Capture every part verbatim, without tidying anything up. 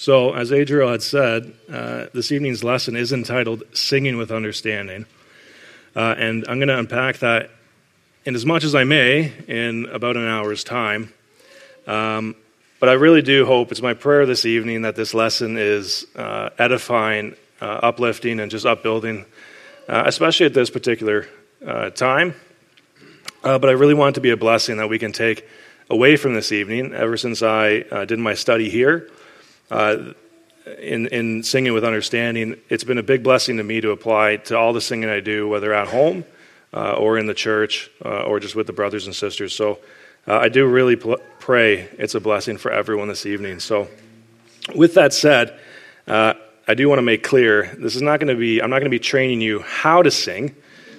So, as Adriel had said, uh, this evening's lesson is entitled Singing with Understanding. Uh, and I'm going to unpack that in as much as I may in about an hour's time. Um, but I really do hope, it's my prayer this evening, that this lesson is uh, edifying, uh, uplifting, and just upbuilding, uh, especially at this particular uh, time. Uh, but I really want it to be a blessing that we can take away from this evening. Ever since I uh, did my study here, uh, in, in singing with understanding, it's been a big blessing to me to apply to all the singing I do, whether at home uh, or in the church uh, or just with the brothers and sisters. So uh, I do really pl- pray it's a blessing for everyone this evening. So with that said, uh, I do want to make clear, this is not going to be, I'm not going to be training you how to sing.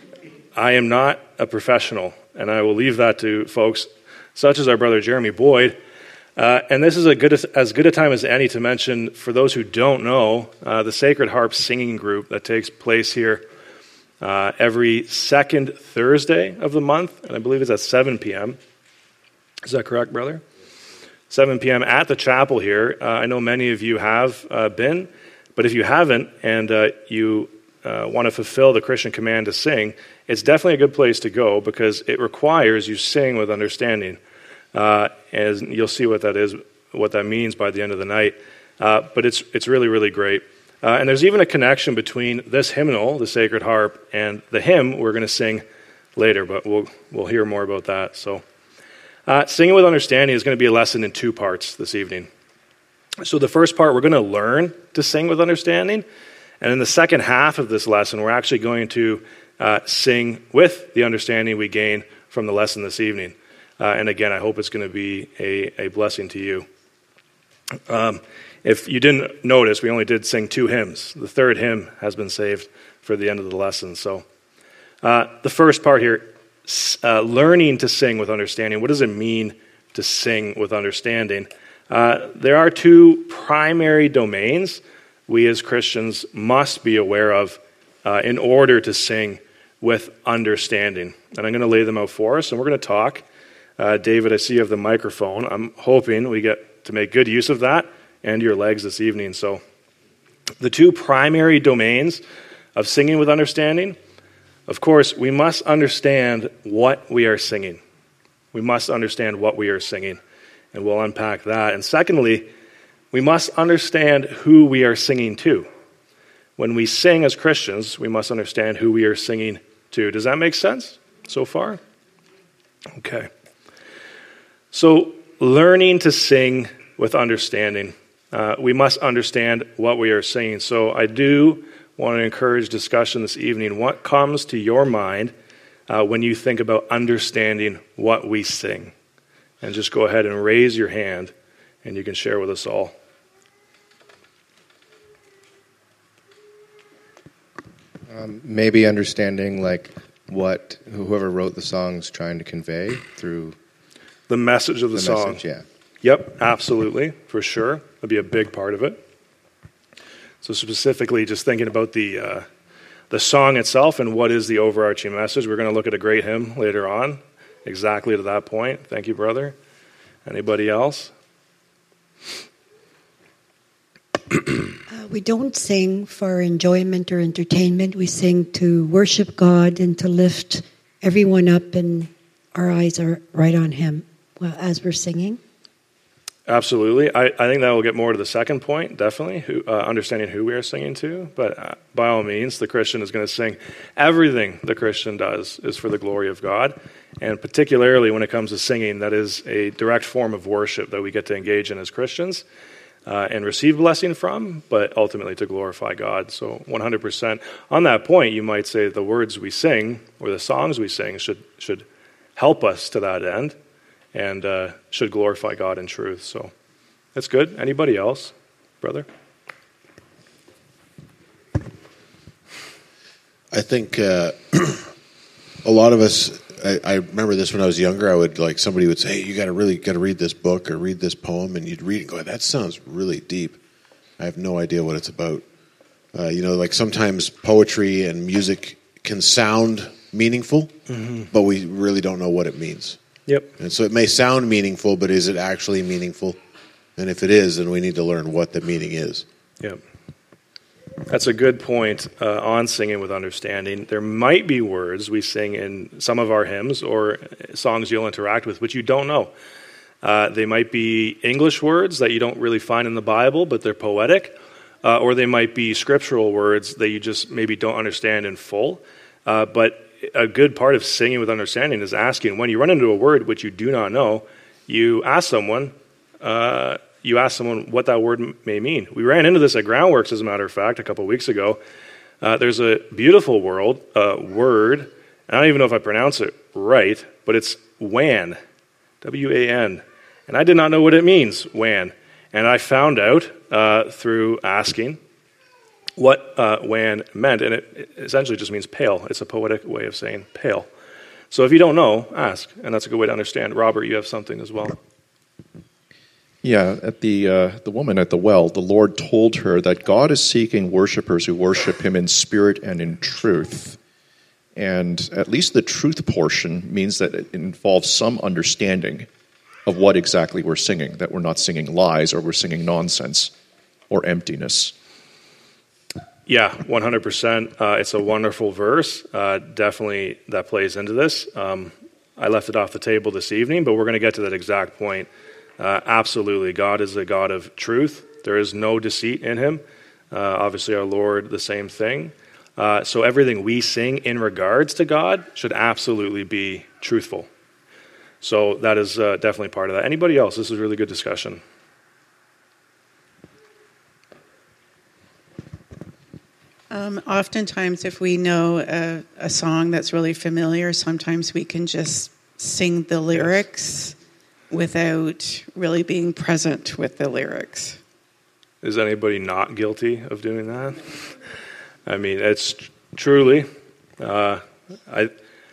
I am not a professional, and I will leave that to folks such as our brother Jeremy Boyd. Uh, and this is a good, as good a time as any to mention, for those who don't know, uh, the Sacred Harp singing group that takes place here uh, every second Thursday of the month, and I believe it's at seven p.m. Is that correct, brother? seven p.m. at the chapel here. Uh, I know many of you have uh, been, but if you haven't and uh, you uh, want to fulfill the Christian command to sing, it's definitely a good place to go because it requires you sing with understanding. Uh, and you'll see what that is, what that means by the end of the night. Uh, but it's it's really, really great. Uh, and there's even a connection between this hymnal, the Sacred Harp, and the hymn we're going to sing later, but we'll we'll hear more about that. So uh, singing with understanding is going to be a lesson in two parts this evening. So the first part, we're going to learn to sing with understanding. And in the second half of this lesson, we're actually going to uh, sing with the understanding we gain from the lesson this evening. Uh, and again, I hope it's going to be a, a blessing to you. Um, if you didn't notice, we only did sing two hymns. The third hymn has been saved for the end of the lesson. So uh, the first part here, uh, learning to sing with understanding. What does it mean to sing with understanding? Uh, there are two primary domains we as Christians must be aware of uh, in order to sing with understanding. And I'm going to lay them out for us, and we're going to talk. Uh, David, I see you have the microphone. I'm hoping we get to make good use of that and your legs this evening. So the two primary domains of singing with understanding, of course, we must understand what we are singing. We must understand what we are singing, and we'll unpack that. And secondly, we must understand who we are singing to. When we sing as Christians, we must understand who we are singing to. Does that make sense so far? Okay. So, learning to sing with understanding. Uh, we must understand what we are singing. So, I do want to encourage discussion this evening. What comes to your mind uh, when you think about understanding what we sing? And just go ahead and raise your hand, and you can share with us all. Um, maybe understanding like what whoever wrote the song's trying to convey through the message of the, the song. Message, yeah. Yep, absolutely, for sure. That'd be a big part of it. So specifically, just thinking about the uh, the song itself and what is the overarching message. We're going to look at a great hymn later on, exactly to that point. Thank you, brother. Anybody else? Uh, we don't sing for enjoyment or entertainment. We sing to worship God and to lift everyone up, and our eyes are right on Him well, as we're singing. Absolutely. I, I think that will get more to the second point, definitely, who, uh, understanding who we are singing to. But uh, by all means, the Christian is going to sing. Everything the Christian does is for the glory of God. And particularly when it comes to singing, that is a direct form of worship that we get to engage in as Christians. Uh, and receive blessing from, but ultimately to glorify God. So one hundred percent. On that point, you might say the words we sing or the songs we sing should should help us to that end and uh, should glorify God in truth. So that's good. Anybody else, brother? I think uh, a lot of us, I, I remember this when I was younger, I would like, somebody would say, hey, you got to really got to read this book or read this poem, and you'd read it and go, that sounds really deep. I have no idea what it's about. Uh, you know, like sometimes poetry and music can sound meaningful, mm-hmm. but we really don't know what it means. Yep. And so it may sound meaningful, but is it actually meaningful? And if it is, then we need to learn what the meaning is. Yeah. That's a good point uh, on singing with understanding. There might be words we sing in some of our hymns or songs you'll interact with, which you don't know. Uh, they might be English words that you don't really find in the Bible, but they're poetic. Uh, or they might be scriptural words that you just maybe don't understand in full. Uh, but a good part of singing with understanding is asking, when you run into a word which you do not know, you ask someone, uh, you ask someone what that word m- may mean. We ran into this at Groundworks, as a matter of fact, a couple of weeks ago. Uh, there's a beautiful world, uh, word, I don't even know if I pronounce it right, but it's WAN, W A N. And I did not know what it means, WAN. And I found out uh, through asking what uh, WAN meant, and it, it essentially just means pale. It's a poetic way of saying pale. So if you don't know, ask, and that's a good way to understand. Robert, you have something as well. Yeah, at the uh, the woman at the well, the Lord told her that God is seeking worshipers who worship Him in spirit and in truth. And at least the truth portion means that it involves some understanding of what exactly we're singing, that we're not singing lies or we're singing nonsense or emptiness. Yeah, one hundred percent. Uh, it's a wonderful verse. Uh, definitely that plays into this. Um, I left it off the table this evening, but we're going to get to that exact point. Uh, absolutely, God is a God of truth. There is no deceit in Him. Uh, obviously, our Lord, the same thing. Uh, so everything we sing in regards to God should absolutely be truthful. So that is uh, definitely part of that. Anybody else? This is a really good discussion. Um, oftentimes, if we know a, a song that's really familiar, sometimes we can just sing the lyrics without really being present with the lyrics. Is anybody not guilty of doing that? I mean, it's tr- truly, uh, I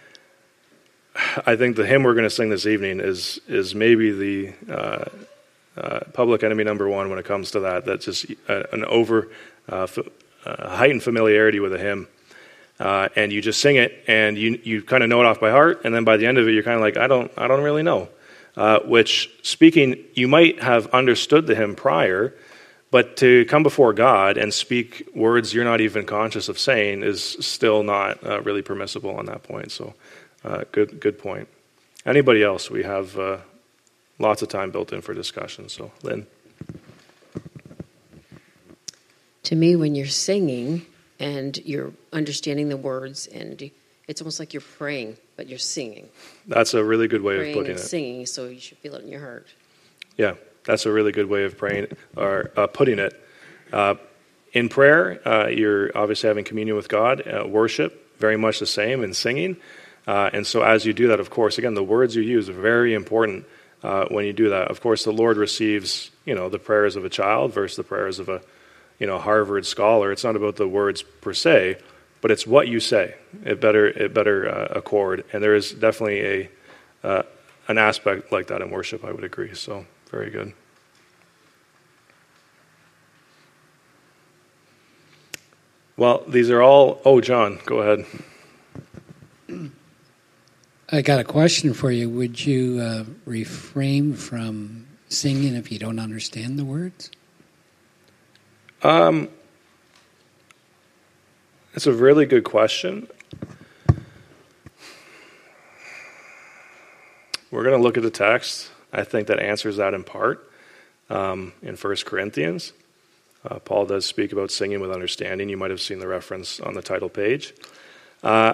I think the hymn we're going to sing this evening is is maybe the uh, uh, public enemy number one when it comes to that. That's just uh, an over uh, f- uh, heightened familiarity with a hymn. Uh, and you just sing it, and you you kind of know it off by heart, and then by the end of it, you're kind of like, I don't I don't really know. Uh, which, speaking, you might have understood the hymn prior, but to come before God and speak words you're not even conscious of saying is still not uh, really permissible on that point. So, uh, good good point. Anybody else? We have uh, lots of time built in for discussion. So, Lynn. To me, when you're singing and you're understanding the words, and it's almost like you're praying, but you're singing. That's a really good way praying of putting and it. Singing, so you should feel it in your heart. Yeah, that's a really good way of praying or uh, putting it. Uh, in prayer, uh, you're obviously having communion with God. Uh, worship, very much the same in singing. Uh, and so as you do that, of course, again, the words you use are very important uh, when you do that. Of course, the Lord receives, you know, the prayers of a child versus the prayers of a, you know, Harvard scholar. It's not about the words per se, but it's what you say. It better it better uh, accord. And there is definitely a uh, an aspect like that in worship, I would agree. So, very good. Well, these are all... Oh, John, go ahead. I got a question for you. Would you uh, refrain from singing if you don't understand the words? Um, it's a really good question. We're going to look at the text. I think that answers that in part. Um, in First Corinthians, uh, Paul does speak about singing with understanding. You might have seen the reference on the title page. Uh,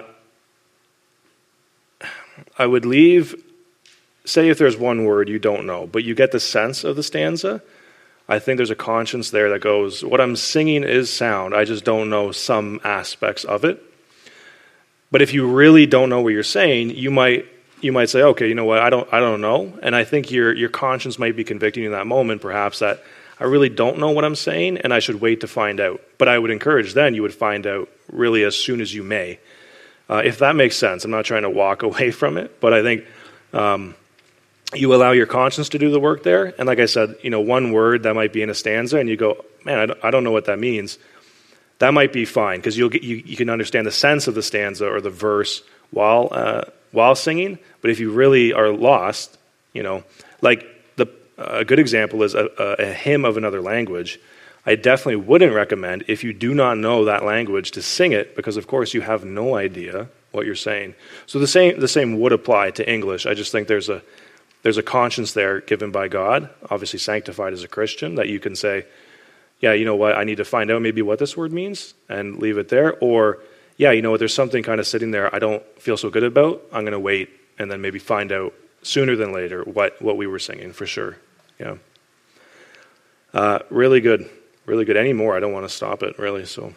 I would leave, say if there's one word you don't know, but you get the sense of the stanza, I think there's a conscience there that goes, what I'm singing is sound, I just don't know some aspects of it. But if you really don't know what you're saying, you might you might say, okay, you know what, I don't I don't know. And I think your your conscience might be convicting you in that moment, perhaps, that I really don't know what I'm saying, and I should wait to find out. But I would encourage then you would find out really as soon as you may. Uh, if that makes sense. I'm not trying to walk away from it, but I think um, you allow your conscience to do the work there. And like I said, you know, one word that might be in a stanza, and you go, man, I don't, I don't know what that means. That might be fine because you'll get you, you can understand the sense of the stanza or the verse while uh, while singing. But if you really are lost, you know, like the a good example is a, a, a hymn of another language. I definitely wouldn't recommend, if you do not know that language, to sing it, because of course you have no idea what you're saying. So the same the same would apply to English. I just think there's a there's a conscience there given by God, obviously sanctified as a Christian, that you can say, yeah, you know what, I need to find out maybe what this word means and leave it there. Or, yeah, you know what, there's something kind of sitting there I don't feel so good about. I'm going to wait and then maybe find out sooner than later what, what we were singing for sure. Yeah. Uh, really good. Really good. Any more, I don't want to stop it, really. So,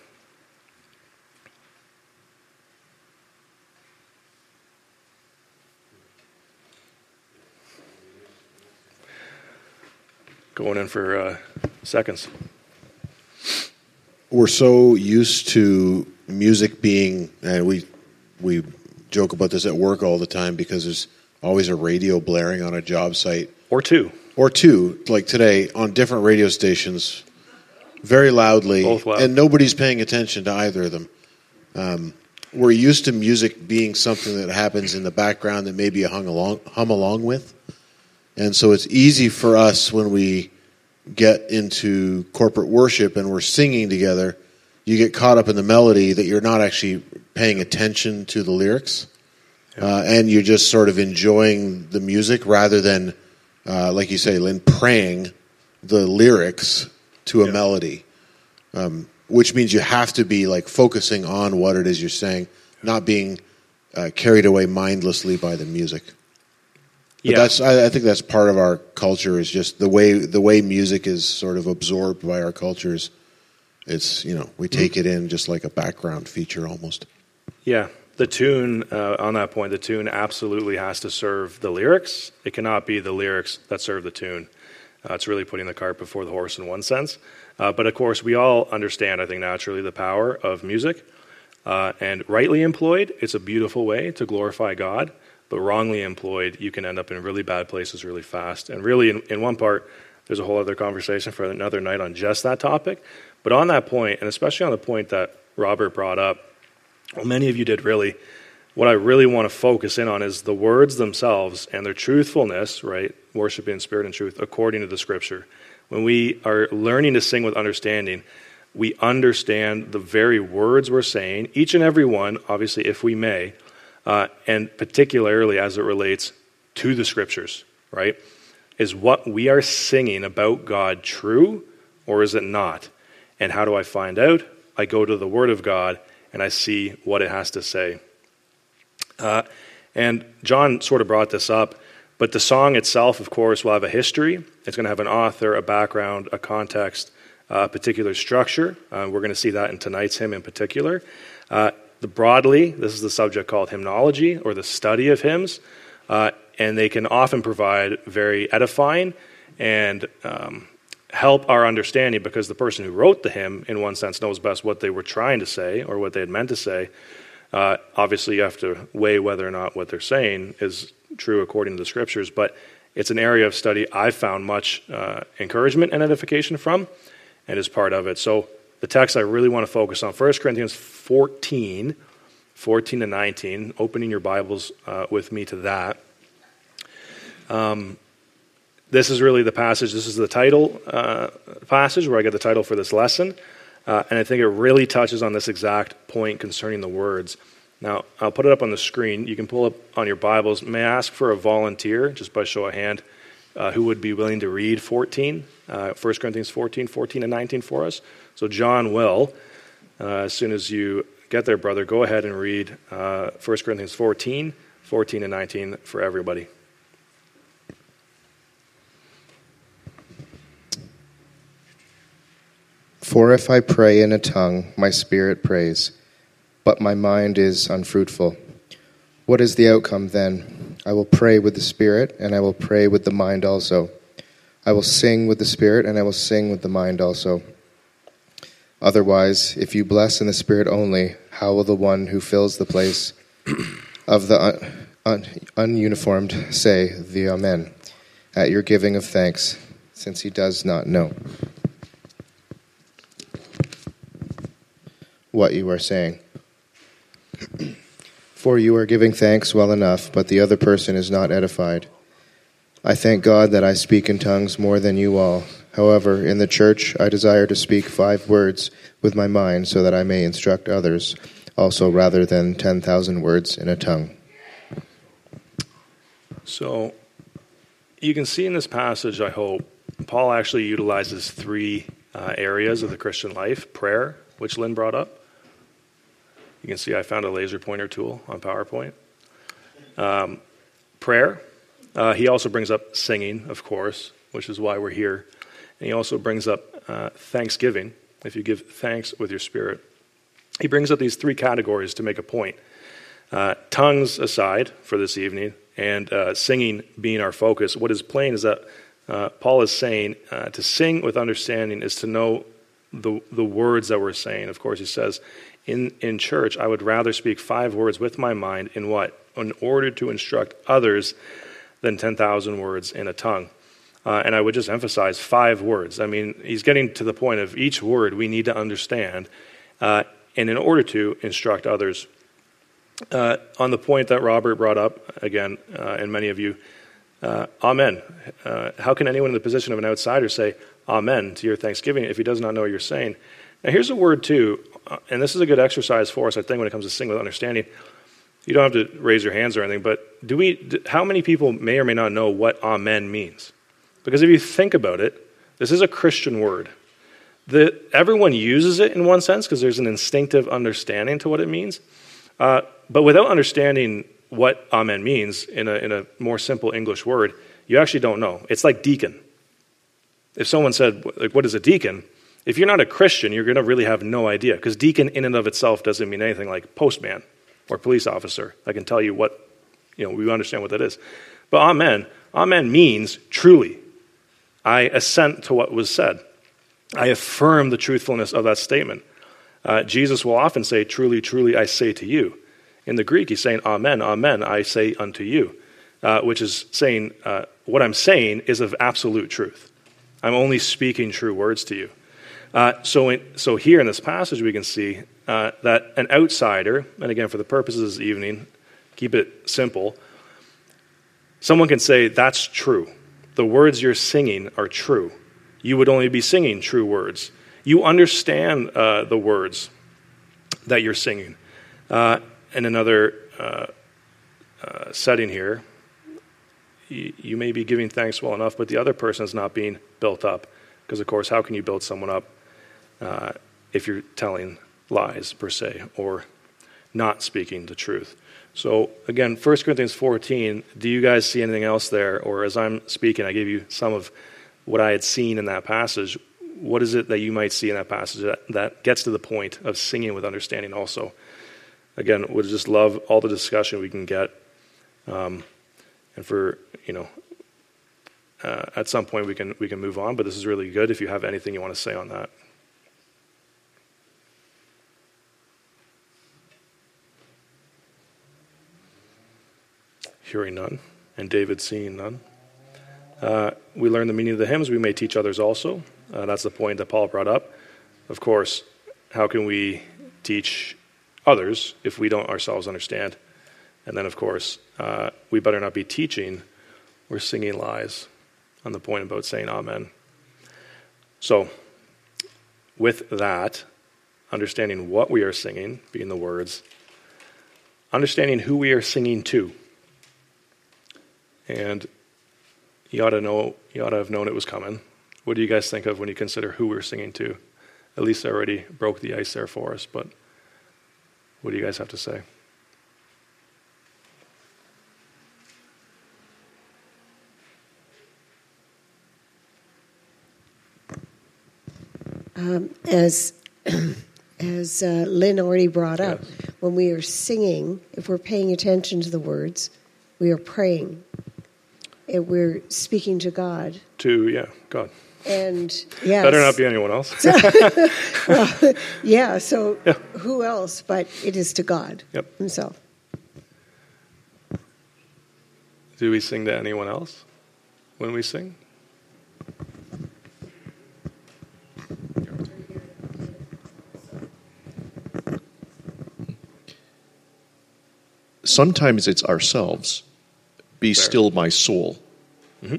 going in for uh, seconds. We're so used to music being, and we we joke about this at work all the time because there's always a radio blaring on a job site. Or two. Or two, like today, on different radio stations, very loudly, Both loud. And nobody's paying attention to either of them. Um, we're used to music being something that happens in the background that maybe you hung along, hum along with. And so it's easy for us when we get into corporate worship and we're singing together, you get caught up in the melody that you're not actually paying attention to the lyrics. Yeah. Uh, and you're just sort of enjoying the music rather than, uh, like you say, Lynn, praying the lyrics to a yeah. melody, um, which means you have to be like focusing on what it is you're saying, not being uh, carried away mindlessly by the music. But yeah. that's I, I think that's part of our culture, is just the way the way music is sort of absorbed by our cultures. It's, you know, we take mm-hmm. it in just like a background feature almost. Yeah, the tune, uh, on that point, the tune absolutely has to serve the lyrics. It cannot be the lyrics that serve the tune. Uh, it's really putting the cart before the horse in one sense. Uh, but of course, we all understand, I think, naturally, the power of music. Uh, and rightly employed, it's a beautiful way to glorify God. But wrongly employed, you can end up in really bad places really fast. And really, in, in one part, there's a whole other conversation for another night on just that topic. But on that point, and especially on the point that Robert brought up, well, many of you did really, what I really want to focus in on is the words themselves and their truthfulness, right? Worshiping in spirit and truth according to the Scripture. When we are learning to sing with understanding, we understand the very words we're saying, each and every one, obviously, if we may, uh, and particularly as it relates to the Scriptures, right? Is what we are singing about God true, or is it not? And how do I find out? I go to the Word of God, and I see what it has to say. Uh, and John sort of brought this up, but the song itself, of course, will have a history. It's going to have an author, a background, a context, a particular structure. Uh, we're going to see that in tonight's hymn in particular. Uh, the broadly, this is the subject called hymnology, or the study of hymns, uh, and they can often provide very edifying and um, help our understanding, because the person who wrote the hymn, in one sense, knows best what they were trying to say or what they had meant to say. Uh, obviously, you have to weigh whether or not what they're saying is true according to the Scriptures, but it's an area of study I've found much uh, encouragement and edification from, and is part of it. So the text I really want to focus on, First Corinthians fourteen, fourteen to nineteen, opening your Bibles uh, with me to that. Um, this is really the passage, this is the title uh, passage where I get the title for this lesson. Uh, and I think it really touches on this exact point concerning the words. Now, I'll put it up on the screen. You can pull up on your Bibles. May I ask for a volunteer, just by show of hand, uh, who would be willing to read fourteen, uh, First Corinthians fourteen, fourteen and nineteen for us? So John will. Uh, as soon as you get there, brother, go ahead and read uh, First Corinthians fourteen, fourteen and nineteen for everybody. For if I pray in a tongue, my spirit prays, but my mind is unfruitful. What is the outcome then? I will pray with the spirit, and I will pray with the mind also. I will sing with the spirit, and I will sing with the mind also. Otherwise, if you bless in the spirit only, how will the one who fills the place of the un- un- ununiformed say the Amen at your giving of thanks, since he does not know what you are saying? For you are giving thanks well enough, but the other person is not edified. I thank God that I speak in tongues more than you all. However, in the church, I desire to speak five words with my mind so that I may instruct others also rather than ten thousand words in a tongue. So you can see in this passage, I hope, Paul actually utilizes three uh, areas of the Christian life. Prayer, which Lynn brought up. You can see I found a laser pointer tool on PowerPoint. Um, prayer. Uh, he also brings up singing, of course, which is why we're here. And he also brings up uh, thanksgiving, if you give thanks with your spirit. He brings up these three categories to make a point. Uh, tongues aside for this evening, and uh, singing being our focus, what is plain is that uh, Paul is saying uh, to sing with understanding is to know the the words that we're saying. Of course, he says, in, in church, I would rather speak five words with my mind in what? In order to instruct others than ten thousand words in a tongue. Uh, and I would just emphasize five words. I mean, he's getting to the point of each word we need to understand, uh, and in order to instruct others. Uh, on the point that Robert brought up, again, uh, and many of you, uh, amen. Uh, how can anyone in the position of an outsider say amen to your thanksgiving if he does not know what you're saying? Now, here's a word, too, uh, and this is a good exercise for us, I think, when it comes to sing with understanding. You don't have to raise your hands or anything, but do we? Do, how many people may or may not know what amen means? Because if you think about it, this is a Christian word. The, everyone uses it in one sense because there's an instinctive understanding to what it means. Uh, but without understanding what amen means in a, in a more simple English word, you actually don't know. It's like deacon. If someone said, like, what is a deacon? If you're not a Christian, you're going to really have no idea, because deacon in and of itself doesn't mean anything like postman or police officer. I can tell you what, you know, we understand what that is. But amen, amen means truly. I assent to what was said. I affirm the truthfulness of that statement. Uh, Jesus will often say, truly, truly, I say to you. In the Greek, he's saying, amen, amen, I say unto you, uh, which is saying, uh, what I'm saying is of absolute truth. I'm only speaking true words to you. Uh, so, in, so here in this passage, we can see uh, that an outsider, and again, for the purposes of this evening, keep it simple, someone can say, that's true. The words you're singing are true. You would only be singing true words. You understand uh, the words that you're singing. Uh, in another uh, uh, setting here, you, you may be giving thanks well enough, but the other person is not being built up. Because, of course, how can you build someone up uh, if you're telling lies, per se, or not speaking the truth? So, again, First Corinthians fourteen, do you guys see anything else there? Or as I'm speaking, I gave you some of what I had seen in that passage. What is it that you might see in that passage that, that gets to the point of singing with understanding also? Again, would just love all the discussion we can get. Um, and for, you know, uh, at some point we can we can move on, but this is really good if you have anything you want to say on that. Hearing none, and David seeing none. Uh, we learn the meaning of the hymns. We may teach others also. Uh, that's the point that Paul brought up. Of course, how can we teach others if we don't ourselves understand? And then, of course, uh, we better not be teaching or singing lies on the point about saying amen. So, with that, understanding what we are singing, being the words, understanding who we are singing to. And you ought to know, you ought to have known it was coming. What do you guys think of when you consider who we're singing to? At least I already broke the ice there for us, but what do you guys have to say? Um, as as uh, Lynn already brought up, yes. When we are singing, if we're paying attention to the words, we are praying. And we're speaking to God. To, yeah, God. And, yes. Better not be anyone else. Well, yeah, so yeah. Who else? But it is to God yep. himself. Do we sing to anyone else when we sing? Sometimes it's ourselves. Be Fair. still my soul. Mm-hmm.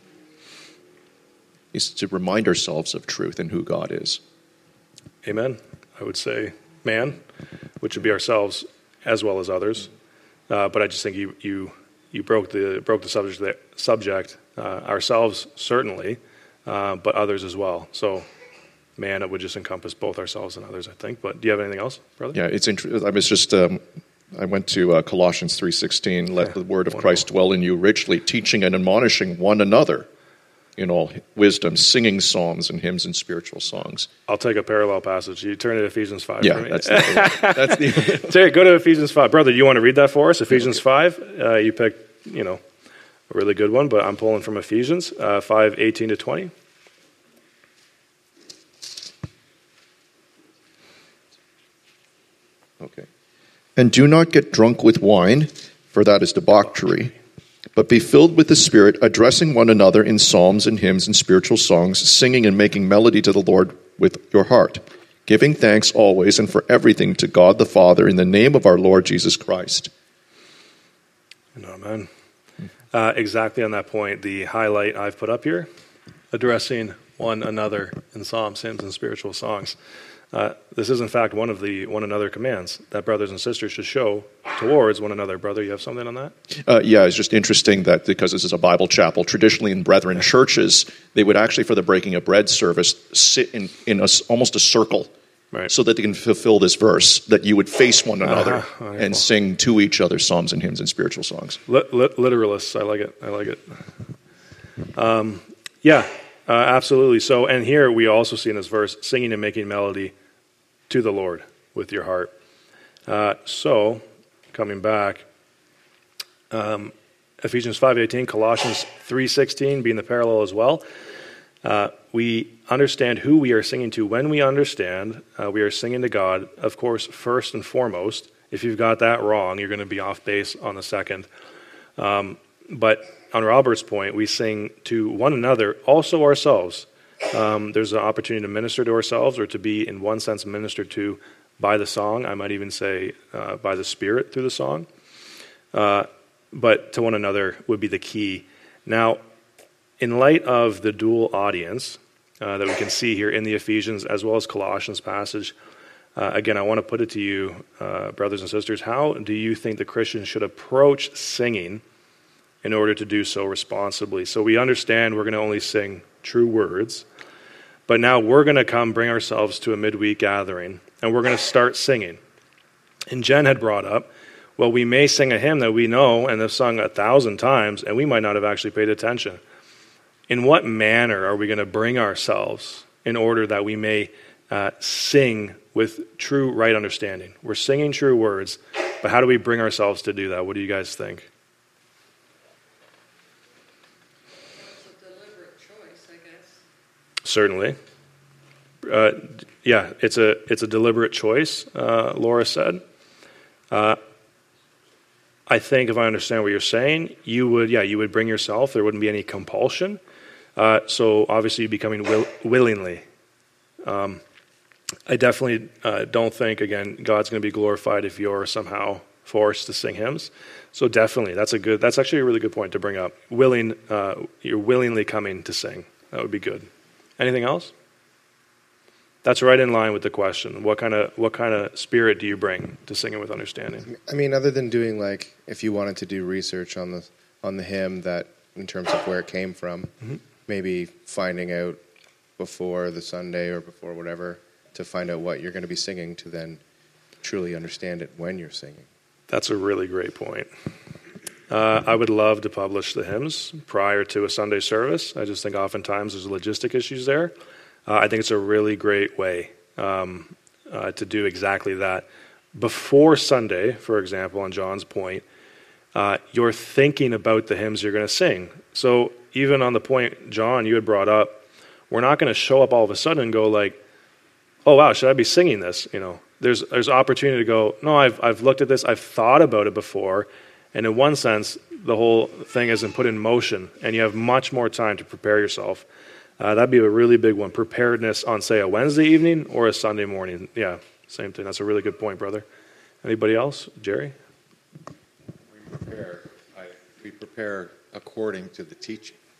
Is to remind ourselves of truth and who God is. Amen. I would say man, which would be ourselves as well as others. Uh, but I just think you you you broke the broke the subject there, subject uh, ourselves certainly, uh, but others as well. So, man, it would just encompass both ourselves and others, I think. But do you have anything else, brother? Yeah, it's interesting. I was just um, I went to uh, Colossians three sixteen. Let Yeah, the word of wonderful. Christ dwell in you richly, teaching and admonishing one another in all wisdom, singing psalms and hymns and spiritual songs. I'll take a parallel passage. You turn to Ephesians five Yeah, for me. that's the, that's the Take- Go to Ephesians five. Brother, do you want to read that for us? Ephesians five. Uh, you picked, you know, a really good one, but I'm pulling from Ephesians uh, five, eighteen to twenty. Okay. And do not get drunk with wine, for that is debauchery, but be filled with the Spirit, addressing one another in psalms and hymns and spiritual songs, singing and making melody to the Lord with your heart, giving thanks always and for everything to God the Father in the name of our Lord Jesus Christ. Amen. Uh, exactly on that point, the highlight I've put up here, addressing one another in psalms, hymns, and spiritual songs. Uh, this is, in fact, one of the one another commands that brothers and sisters should show towards one another. Brother, you have something on that? Uh, yeah, it's just interesting that because this is a Bible chapel, traditionally in brethren churches, they would actually, for the breaking of bread service, sit in, in a, almost a circle Right. so that they can fulfill this verse, that you would face one another Uh-huh. Wonderful. and sing to each other psalms and hymns and spiritual songs. Lit- lit- literalists, I like it. I like it. Um, yeah, uh, absolutely. So, and here we also see in this verse, singing and making melody to the Lord with your heart. Uh, so, coming back, um, Ephesians five eighteen, Colossians three sixteen being the parallel as well. Uh, we understand who we are singing to. When we understand, uh, we are singing to God, of course, first and foremost. If you've got that wrong, you're going to be off base on the second. Um, but on Robert's point, we sing to one another, also ourselves. Um, there's an opportunity to minister to ourselves, or to be, in one sense, ministered to by the song. I might even say uh, by the Spirit through the song. Uh, but to one another would be the key. Now, in light of the dual audience uh, that we can see here in the Ephesians as well as Colossians passage, uh, again, I want to put it to you, uh, brothers and sisters, how do you think the Christian should approach singing in order to do so responsibly? So we understand we're going to only sing true words, but now we're going to come bring ourselves to a midweek gathering, and we're going to start singing. And Jen had brought up, well, we may sing a hymn that we know and have sung a thousand times, and we might not have actually paid attention. In what manner are we going to bring ourselves in order that we may uh, sing with true right understanding? We're singing true words, but how do we bring ourselves to do that? What do you guys think? It's a deliberate choice, I guess. Certainly. Uh, yeah, it's a it's a deliberate choice, uh, Laura said. Uh, I think if I understand what you're saying, you would, yeah, you would bring yourself. There wouldn't be any compulsion. Uh, so obviously you'd be coming will, willingly. Um, I definitely uh, don't think, again, God's going to be glorified if you're somehow forced to sing hymns. So definitely, that's a good. That's actually a really good point to bring up. Willing, uh, you're willingly coming to sing. That would be good. Anything else? That's right in line with the question. What kind of what kind of spirit do you bring to singing with understanding? I mean, other than doing, like, if you wanted to do research on the on the hymn, that in terms of where it came from, Mm-hmm. maybe finding out before the Sunday or before whatever to find out what you're going to be singing, to then truly understand it when you're singing. That's a really great point. Uh, I would love to publish the hymns prior to a Sunday service. I just think oftentimes there's logistic issues there. Uh, I think it's a really great way um, uh, to do exactly that. Before Sunday, for example, on John's point, uh, you're thinking about the hymns you're going to sing. So even on the point, John, you had brought up, we're not going to show up all of a sudden and go like, oh, wow, should I be singing this? You know, there's there's opportunity to go, no, I've I've looked at this, I've thought about it before, and in one sense, the whole thing isn't put in motion, and you have much more time to prepare yourself. Uh, that'd be a really big one. Preparedness on, say, a Wednesday evening or a Sunday morning. Yeah, same thing. That's a really good point, brother. Anybody else? Jerry? We prepare, I, we prepare according to the teaching.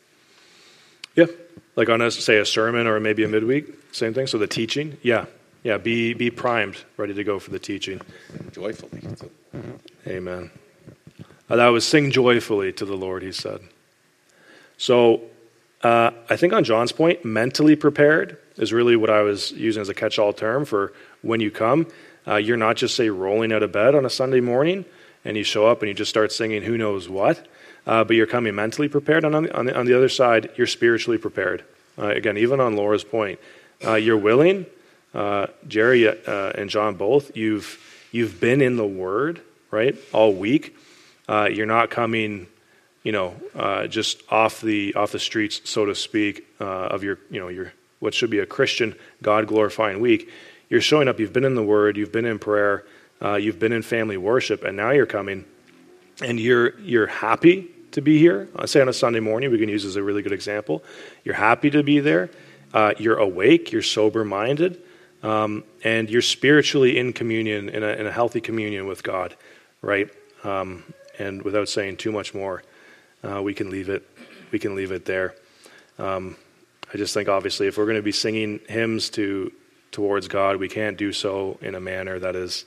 Yeah, like on a, say a sermon or maybe a midweek, same thing. So the teaching, yeah, yeah, be be primed, ready to go for the teaching. Joyfully. Amen. Uh, that was sing joyfully to the Lord, he said. So uh, I think on John's point, mentally prepared is really what I was using as a catch-all term for when you come. Uh, you're not just, say, rolling out of bed on a Sunday morning and you show up and you just start singing who knows what, uh, but you're coming mentally prepared. And on the, on the, on the other side, you're spiritually prepared. Uh, again, even on Laura's point, uh, you're willing, uh, Jerry uh, and John both, you've you've been in the Word, right, all week. Uh, you're not coming, you know, uh, just off the off the streets, so to speak, uh, of your, you know, your what should be a Christian, God-glorifying week. You're showing up. You've been in the Word. You've been in prayer. Uh, you've been in family worship, and now you're coming, and you're you're happy to be here. I say on a Sunday morning, we can use as a really good example. You're happy to be there. Uh, you're awake. You're sober-minded, um, and you're spiritually in communion, in a, in a healthy communion with God, right? Um, and without saying too much more, uh, we can leave it. We can leave it there. Um, I just think, obviously, if we're going to be singing hymns to towards God, we can't do so in a manner that is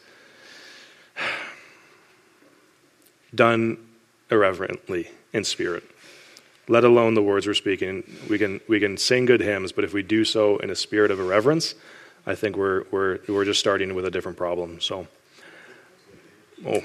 done irreverently in spirit, let alone the words we're speaking. We can we can sing good hymns, but if we do so in a spirit of irreverence, I think we're we're we're just starting with a different problem. So, oh,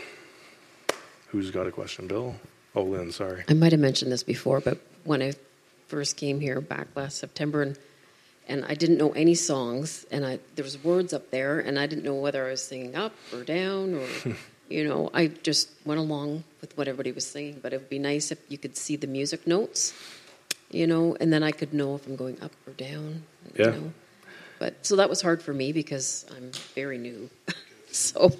who's got a question? Bill? Oh, Lynn, sorry. I might have mentioned this before, but when I first came here back last September, and and I didn't know any songs, and I there was words up there, and I didn't know whether I was singing up or down, or you know, I just went along with what everybody was singing. But it would be nice if you could see the music notes, you know, and then I could know if I'm going up or down. You Yeah. know? But so that was hard for me because I'm very new, so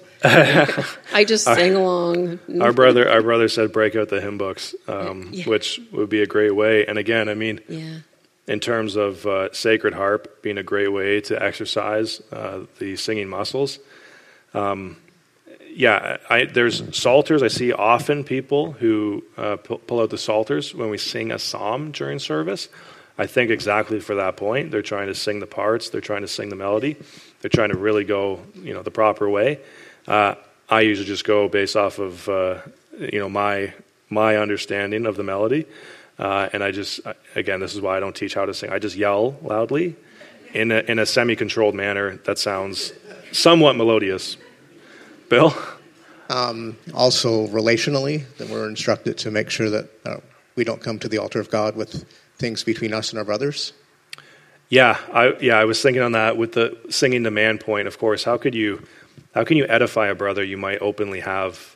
I just sang along. Our brother, our brother said, break out the hymn books, um, Yeah. which would be a great way. And again, I mean, Yeah. in terms of uh, sacred harp being a great way to exercise uh, the singing muscles. Um, yeah, I, there's psalters. I see often people who uh, pull, pull out the psalters when we sing a psalm during service. I think exactly for that point. They're trying to sing the parts. They're trying to sing the melody. They're trying to really go, you know, the proper way. Uh, I usually just go based off of, uh, you know, my my understanding of the melody. Uh, and I just, again, this is why I don't teach how to sing. I just yell loudly in a, in a semi-controlled manner that sounds somewhat melodious. Bill? Um, also, relationally, that we're instructed to make sure that uh, we don't come to the altar of God with things between us and our brothers. Yeah, I, yeah, I was thinking on that with the singing the man point. Of course, how could you, how can you edify a brother you might openly have,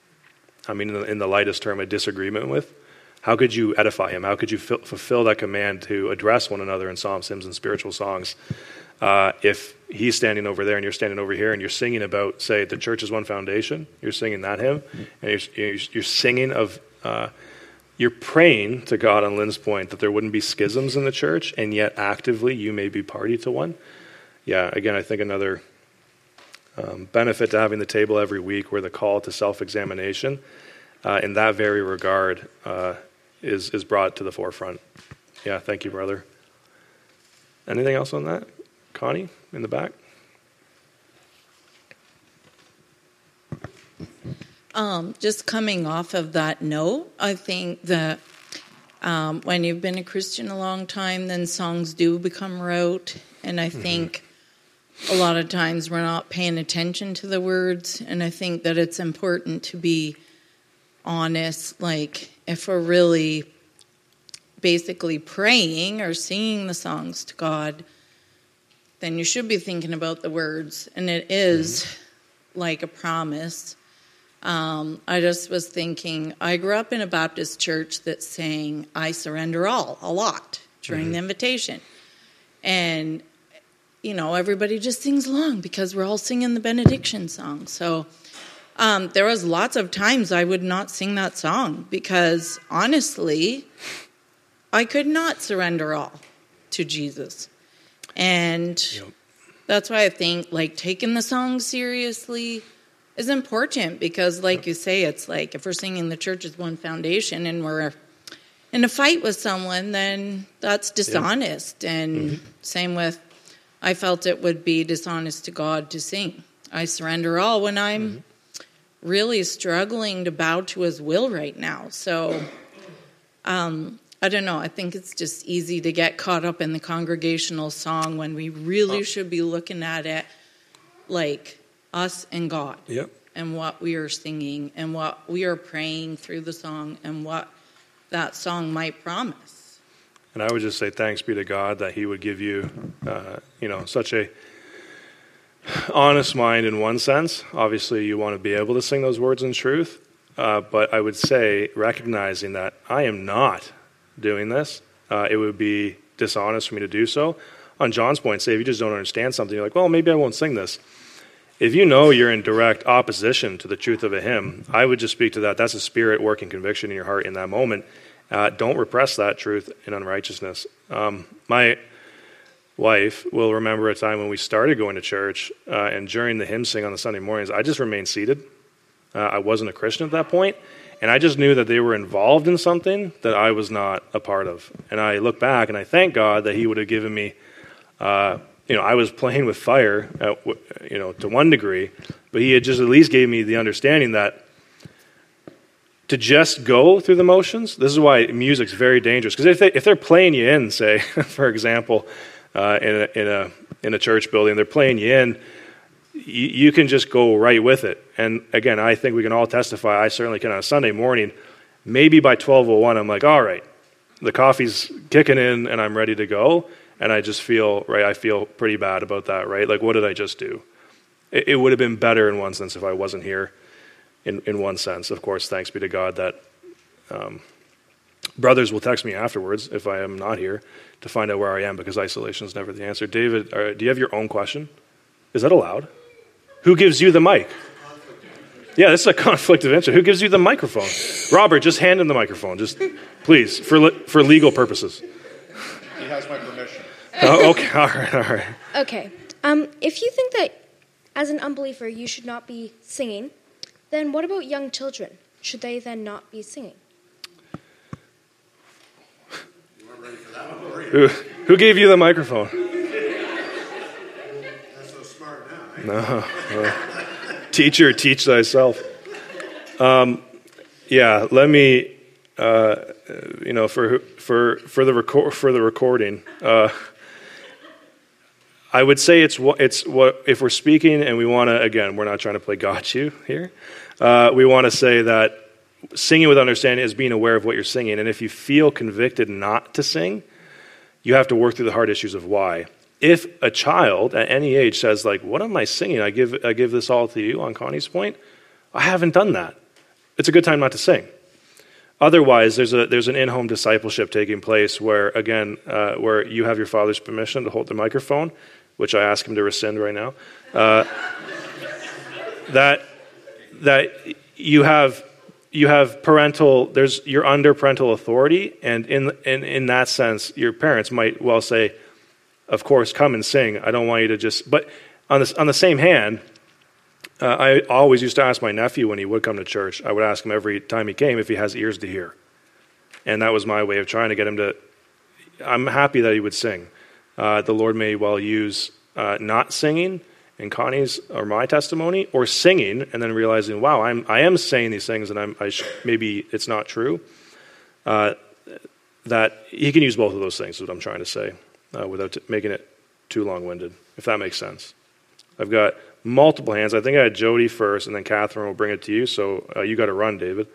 I mean, in the, in the lightest term, a disagreement with? How could you edify him? How could you f- fulfill that command to address one another in psalms, hymns, and spiritual songs uh, if he's standing over there and you're standing over here and you're singing about, say, the church is one foundation, you're singing that hymn, and you're, you're, you're singing of, uh, you're praying to God on Lynn's point that there wouldn't be schisms in the church, and yet actively you may be party to one. Yeah, again, I think another um, benefit to having the table every week where the call to self-examination uh, in that very regard uh, is is brought to the forefront. Yeah, thank you, brother. Anything else on that? Connie, in the back? Um, just coming off of that note, I think that um, when you've been a Christian a long time, then songs do become rote. And I think mm-hmm. a lot of times we're not paying attention to the words. And I think that it's important to be honest, like if we're really basically praying or singing the songs to God, then you should be thinking about the words. And it is mm-hmm. like a promise. Um, I just was thinking, I grew up in a Baptist church that sang, I surrender all, a lot, during mm-hmm. the invitation. And, you know, everybody just sings along because we're all singing the benediction song. So um, there was lots of times I would not sing that song because, honestly, I could not surrender all to Jesus. And yep. that's why I think, like, taking the song seriously is important because, like you say, it's like if we're singing the church is one foundation and we're, in a fight with someone, then that's dishonest. Yeah. And mm-hmm. same with, I felt it would be dishonest to God to sing. I surrender all when I'm mm-hmm. really struggling to bow to his will right now. So, um, I don't know. I think it's just easy to get caught up in the congregational song when we really oh. should be looking at it like us and God. Yep. And what we are singing and what we are praying through the song and what that song might promise. And I would just say thanks be to God that he would give you, uh, you know, such a honest mind in one sense. Obviously, you want to be able to sing those words in truth. Uh, but I would say recognizing that I am not doing this, uh, it would be dishonest for me to do so. On John's point, say if you just don't understand something, you're like, well, maybe I won't sing this. If you know you're in direct opposition to the truth of a hymn, I would just speak to that. That's a spirit working conviction in your heart in that moment. Uh, don't repress that truth in unrighteousness. Um, my wife will remember a time when we started going to church, uh, and during the hymn sing on the Sunday mornings, I just remained seated. Uh, I wasn't a Christian at that point. And I just knew that they were involved in something that I was not a part of. And I look back and I thank God that he would have given me, uh, you know, I was playing with fire, at, you know, to one degree, but he had just at least gave me the understanding that to just go through the motions, this is why music's very dangerous. Because if, they, if they're playing you in, say, for example, uh, in, a, in, a, in a church building, they're playing you in, you can just go right with it. And again, I think we can all testify, I certainly can on a Sunday morning, maybe by twelve oh one, I'm like, all right, the coffee's kicking in and I'm ready to go. And I just feel, right, I feel pretty bad about that, right? Like, what did I just do? It, it would have been better in one sense if I wasn't here, in, in one sense. Of course, thanks be to God that um, brothers will text me afterwards if I am not here to find out where I am, because isolation is never the answer. David, uh, do you have your own question? Is that allowed? Who gives you the mic? Yeah, this is a conflict of interest. Who gives you the microphone? Robert, just hand him the microphone. Just, please, for le- for legal purposes. He has my permission. Oh, okay, all right, all right. Okay. Um, if you think that, as an unbeliever, you should not be singing, then what about young children? Should they then not be singing? You weren't ready for that one, were you? Who, who gave you the microphone? No. no. Teacher, teach thyself. Um, yeah, let me, uh, you know, for for for the record for the recording, uh, I would say it's what it's what if we're speaking and we want to, again, we're not trying to play gotcha here. Uh, we want to say that singing with understanding is being aware of what you're singing, and if you feel convicted not to sing, you have to work through the hard issues of why. If a child at any age says, like, what am I singing? I give I give this all to you, on Connie's point. I haven't done that. It's a good time not to sing. Otherwise, there's a there's an in-home discipleship taking place where, again, uh, where you have your father's permission to hold the microphone, which I ask him to rescind right now. Uh, that that you have you have parental. There's you're under parental authority, and in in in that sense, your parents might well say, of course, come and sing. I don't want you to just... But on, this, on the same hand, uh, I always used to ask my nephew when he would come to church, I would ask him every time he came if he has ears to hear. And that was my way of trying to get him to... I'm happy that he would sing. Uh, the Lord may well use uh, not singing in Connie's or my testimony, or singing and then realizing, wow, I'm, I am saying these things and I'm, I sh- maybe it's not true. Uh, that he can use both of those things is what I'm trying to say. Uh, without t- making it too long-winded, if that makes sense. I've got multiple hands. I think I had Jody first, and then Catherine will bring it to you. So uh, you got to run, David.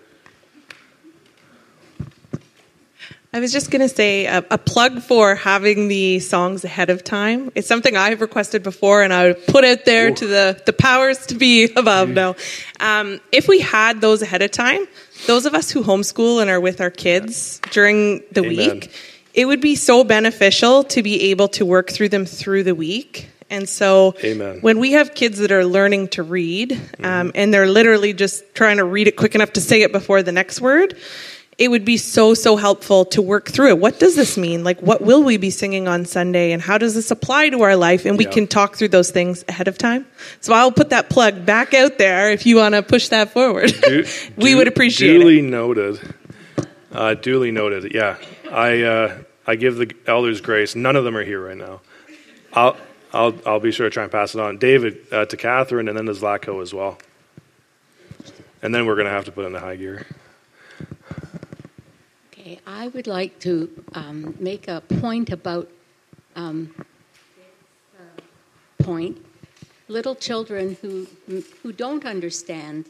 I was just going to say a, a plug for having the songs ahead of time. It's something I've requested before, and I would put it there Ooh. to the, the powers to be above. No, um, if we had those ahead of time, those of us who homeschool and are with our kids during the Amen. week, it would be so beneficial to be able to work through them through the week. And so Amen. when we have kids that are learning to read, mm-hmm. um, and they're literally just trying to read it quick enough to say it before the next word, it would be so, so helpful to work through it. What does this mean? Like, what will we be singing on Sunday, and how does this apply to our life? And we yeah. can talk through those things ahead of time. So I'll put that plug back out there if you want to push that forward. Du- du- we would appreciate duly it. Duly noted. Uh, duly noted. Yeah, I uh, I give the elders grace. None of them are here right now. I'll I'll I'll be sure to try and pass it on. David uh, to Catherine, and then to Zlatko as well. And then we're going to have to put in the high gear. Okay, I would like to um, make a point about um, uh, point. Little children who who don't understand,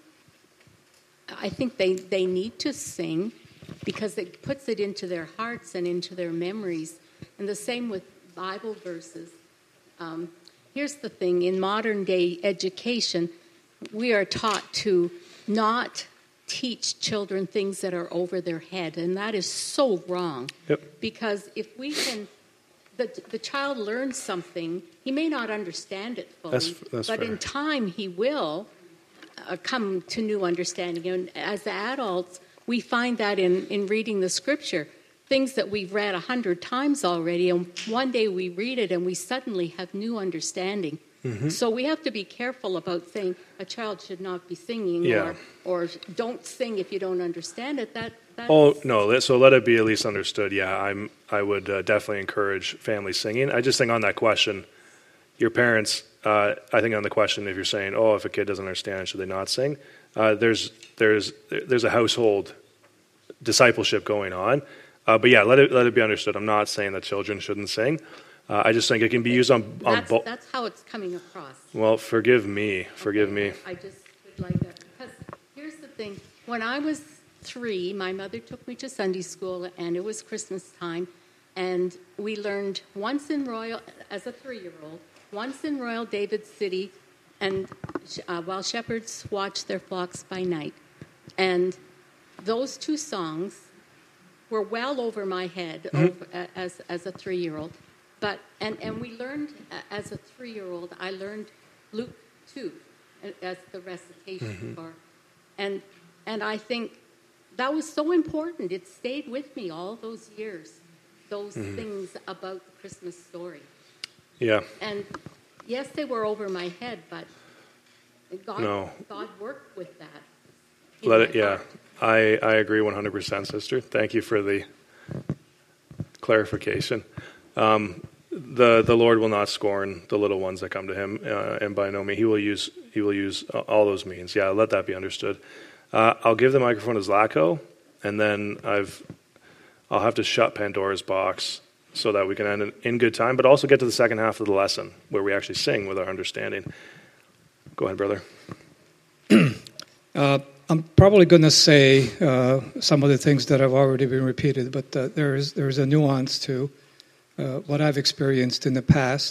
I think they, they need to sing because it puts it into their hearts and into their memories. And the same with Bible verses. Um, here's the thing, in modern day education, we are taught to not teach children things that are over their head, and that is so wrong. Yep. Because if we can, the the child learns something, he may not understand it fully, That's, that's but fair. in time he will uh, come to new understanding. And as adults, we find that in, in reading the scripture, things that we've read a hundred times already, and one day we read it and we suddenly have new understanding. Mm-hmm. So we have to be careful about saying a child should not be singing, Yeah. or or don't sing if you don't understand it. That that's, Oh no! let- So let it be at least understood. Yeah, I'm. I would uh, definitely encourage family singing. I just think on that question, your parents. Uh, I think on the question, if you're saying, "Oh, if a kid doesn't understand, should they not sing?" Uh, there's there's there's a household discipleship going on. Uh, but yeah, let it let it be understood. I'm not saying that children shouldn't sing. Uh, I just think it can be used on on that's, both. that's how it's coming across. Well, forgive me, forgive me. I just would like that because here's the thing: when I was three, my mother took me to Sunday school, and it was Christmas time, and we learned once in Royal as a three-year-old, once in Royal David City, and uh, while shepherds watch their flocks by night, and those two songs were well over my head Mm-hmm. over, uh, as as a three-year-old. But and, and we learned uh, as a three-year-old, I learned Luke two as the recitation Mm-hmm. for, and and I think that was so important. It stayed with me all those years. Those Mhm. things about the Christmas story. Yeah. And yes, they were over my head, but God No. God worked with that. in Let my it. Yeah, heart. I I agree one hundred percent, sister. Thank you for the clarification. Um, the the Lord will not scorn the little ones that come to Him, uh, and by no means He will use He will use uh, all those means. Yeah, let that be understood. Uh, I'll give the microphone to Zlatko, and then I've I'll have to shut Pandora's box so that we can end in, in good time, but also get to the second half of the lesson where we actually sing with our understanding. Go ahead, brother. Uh, I'm probably going to say uh, some of the things that have already been repeated, but uh, there is there is a nuance to uh, what I've experienced in the past.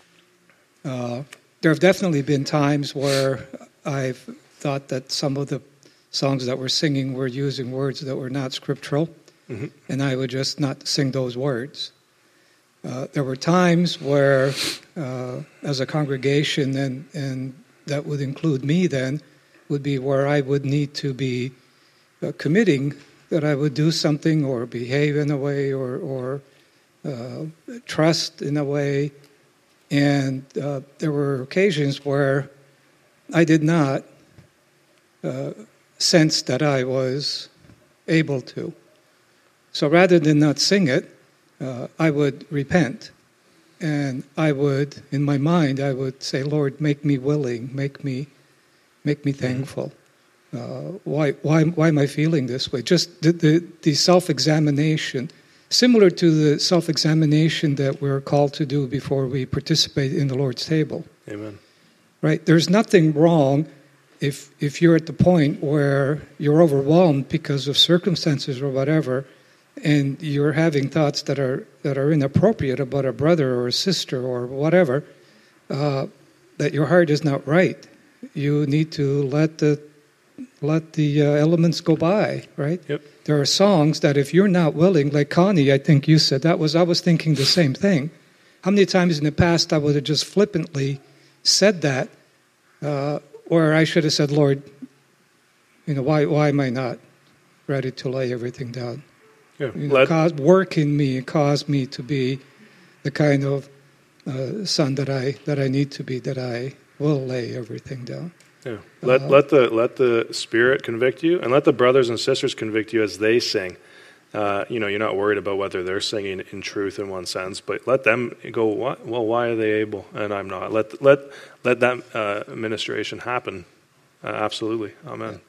Uh, there have definitely been times where I've thought that some of the songs that we're singing were using words that were not scriptural, mm-hmm. and I would just not sing those words. Uh, there were times where, uh, as a congregation, and, and that would include me then, would be where I would need to be uh, committing that I would do something or behave in a way or, or uh, trust in a way. And uh, there were occasions where I did not uh, sense that I was able to. So rather than not sing it, uh, I would repent. And I would, in my mind, I would say, Lord, make me willing, make me Make me thankful. Uh, why, why, why am I feeling this way? Just the, the, the self-examination, similar to the self-examination that we're called to do before we participate in the Lord's table. Amen. Right? There's nothing wrong if if you're at the point where you're overwhelmed because of circumstances or whatever, and you're having thoughts that are that are inappropriate about a brother or a sister or whatever, uh, that your heart is not right. You need to let the let the uh, elements go by, right? Yep. There are songs that if you're not willing, like Connie, I think you said that was. I was thinking the same thing. How many times in the past I would have just flippantly said that, uh, or I should have said, Lord, you know, why why am I not ready to lay everything down? Yeah. You know, Let, cause, work in me and cause me to be the kind of uh, son that I that I need to be. That I. We'll lay everything down. Yeah. Let Uh, let the let the Spirit convict you, and let the brothers and sisters convict you as they sing. Uh, you know, you're not worried about whether they're singing in truth in one sense, but let them go, what? Well, why are they able and I'm not? Let let let that uh, administration happen. Uh, absolutely. Amen.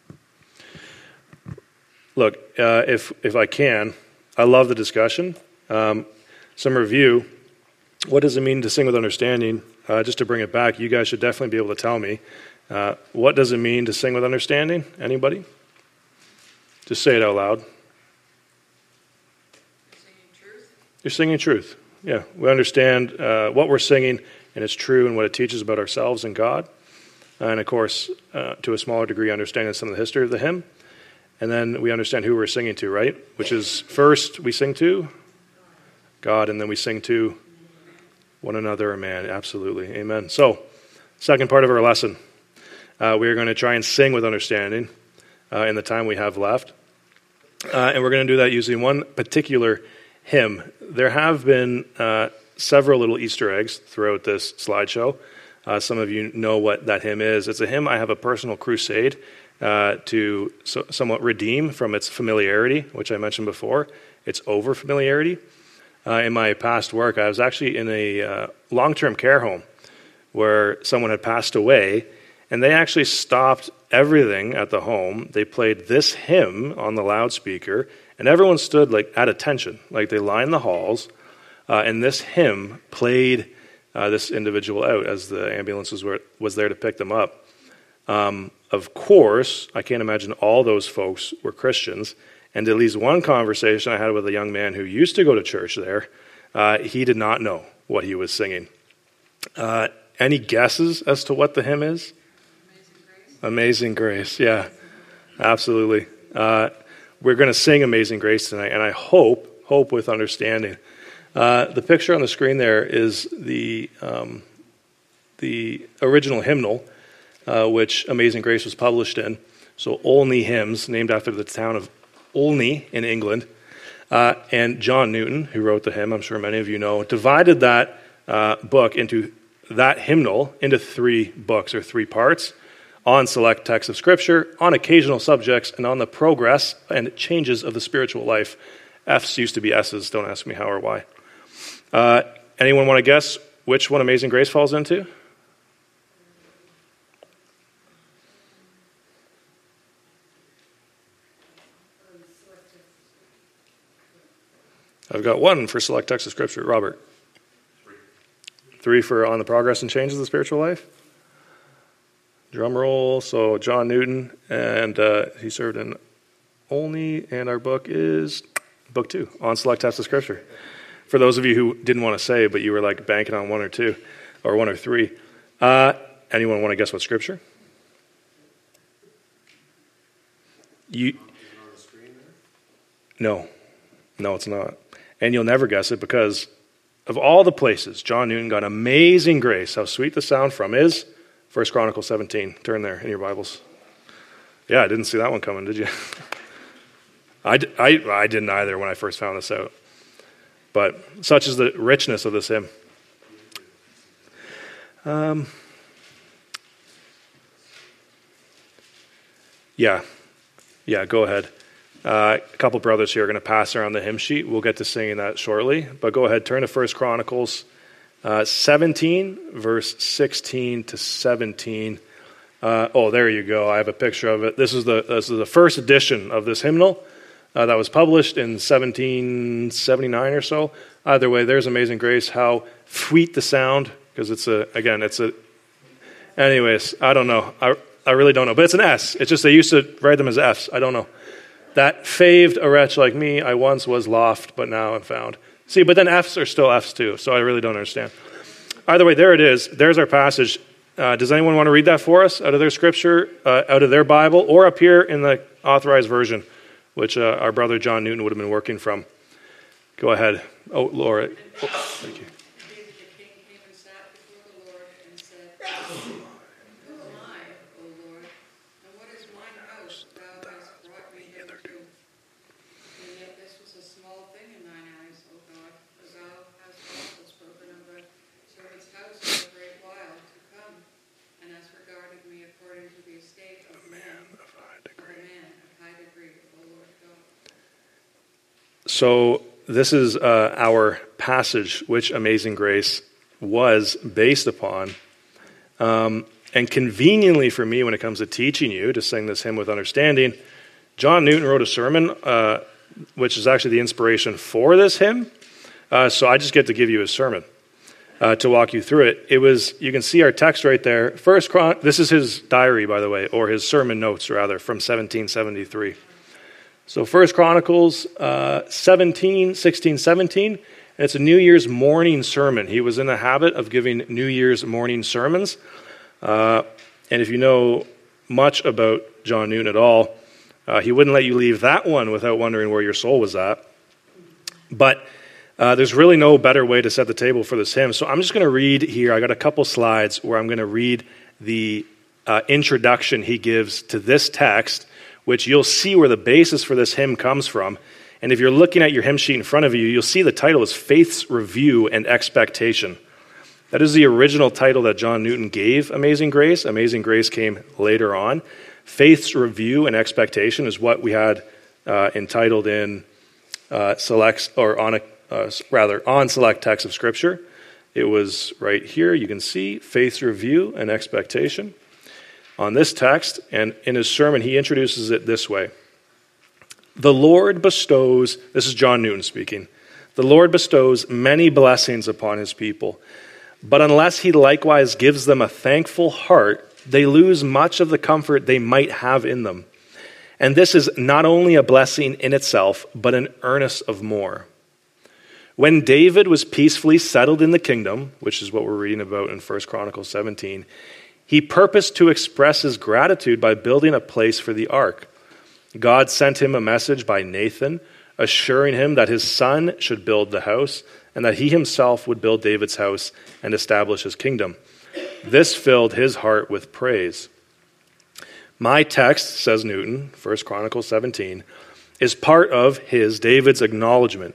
Look, uh, if if I can, I love the discussion. Um, some review. What does it mean to sing with understanding? Uh, just to bring it back, you guys should definitely be able to tell me. Uh, what does it mean to sing with understanding? Anybody? Just say it out loud. You're singing truth. Yeah, we understand uh, what we're singing, and it's true, and what it teaches about ourselves and God. And of course, uh, to a smaller degree, understanding some of the history of the hymn. And then we understand who we're singing to, right? Which is first we sing to God, and then we sing to one another, a man. Absolutely. Amen. So, second part of our lesson. Uh, we are going to try and sing with understanding uh, in the time we have left. Uh, and we're going to do that using one particular hymn. There have been uh, several little Easter eggs throughout this slideshow. Uh, some of you know what that hymn is. It's a hymn I have a personal crusade uh, to so, somewhat redeem from its familiarity, which I mentioned before. It's over familiarity. Uh, in my past work, I was actually in a uh, long-term care home where someone had passed away, and they actually stopped everything at the home. They played this hymn on the loudspeaker, and everyone stood like at attention, like they lined the halls, uh, and this hymn played uh, this individual out as the ambulances were was there to pick them up. Um, of course, I can't imagine all those folks were Christians, and at least one conversation I had with a young man who used to go to church there, uh, he did not know what he was singing. Uh, any guesses as to what the hymn is? Amazing Grace. Amazing Grace, yeah, absolutely. Uh, we're going to sing Amazing Grace tonight, and I hope, hope with understanding. Uh, the picture on the screen there is the um, the original hymnal, uh, which Amazing Grace was published in. So Olney Hymns, named after the town of Olney in England. Uh, and John Newton, who wrote the hymn, I'm sure many of you know, divided that uh, book into that hymnal into three books or three parts on select texts of Scripture, on occasional subjects, and on the progress and changes of the spiritual life. F's used to be S's. Don't ask me how or why. Uh, anyone want to guess which one Amazing Grace falls into? I've got one for select text of Scripture. Robert? Three. Three for on the progress and changes of the spiritual life? Drum roll. So John Newton, and uh, he served in Olney, and our book is book two, on select text of Scripture. For those of you who didn't want to say, but you were like banking on one or two, or one or three. Uh, anyone want to guess what Scripture? You? No. No, it's not. And you'll never guess it because of all the places John Newton got Amazing Grace, how sweet the sound from is First Chronicles seventeen. Turn there in your Bibles. Yeah, I didn't see that one coming, did you? I, I, I didn't either when I first found this out. But such is the richness of this hymn. Um, yeah. Yeah, go ahead. Uh, a couple brothers here are going to pass around the hymn sheet. We'll get to singing that shortly. But go ahead, turn to First Chronicles uh, seventeen, verse sixteen to seventeen. Uh, oh, there you go. I have a picture of it. This is the this is the first edition of this hymnal uh, that was published in seventeen seventy-nine or so. Either way, there's Amazing Grace. How sweet the sound, because it's a again, it's a. Anyways, I don't know. I I really don't know. But it's an S. It's just they used to write them as Fs. I don't know. That faved a wretch like me, I once was lost, but now I'm found. See, but then F's are still F's too, so I really don't understand. Either way, there it is. There's our passage. Uh, does anyone want to read that for us out of their scripture, uh, out of their Bible, or up here in the authorized version, which uh, our brother John Newton would have been working from? Go ahead. Oh, Laura. Oh, thank you. so this is uh, our passage, which Amazing Grace was based upon. Um, and conveniently for me, when it comes to teaching you to sing this hymn with understanding, John Newton wrote a sermon, uh, which is actually the inspiration for this hymn. Uh, so I just get to give you his sermon uh, to walk you through it. It was, you can see our text right there. First, Chron- this is his diary, by the way, or his sermon notes, rather, from seventeen seventy-three. So First Chronicles uh, seventeen, sixteen, seventeen, and it's a New Year's morning sermon. He was in the habit of giving New Year's morning sermons. Uh, and if you know much about John Newton at all, uh, he wouldn't let you leave that one without wondering where your soul was at. But uh, there's really no better way to set the table for this hymn. So I'm just going to read here. I got a couple slides where I'm going to read the uh, introduction he gives to this text, which you'll see where the basis for this hymn comes from. And if you're looking at your hymn sheet in front of you, you'll see the title is Faith's Review and Expectation. That is the original title that John Newton gave Amazing Grace. Amazing Grace came later on. Faith's Review and Expectation is what we had uh, entitled in uh, selects or on a uh, rather on select text of Scripture. It was right here. You can see Faith's Review and Expectation on this text, and in his sermon he introduces it this way. The Lord bestows, this is John Newton speaking, the Lord bestows many blessings upon his people, but unless he likewise gives them a thankful heart, they lose much of the comfort they might have in them. And this is not only a blessing in itself, but an earnest of more. When David was peacefully settled in the kingdom, which is what we're reading about in First Chronicles seventeen, he purposed to express his gratitude by building a place for the ark. God sent him a message by Nathan, assuring him that his son should build the house, and that he himself would build David's house and establish his kingdom. This filled his heart with praise. My text, says Newton, First Chronicles seventeen, is part of his, David's, acknowledgement.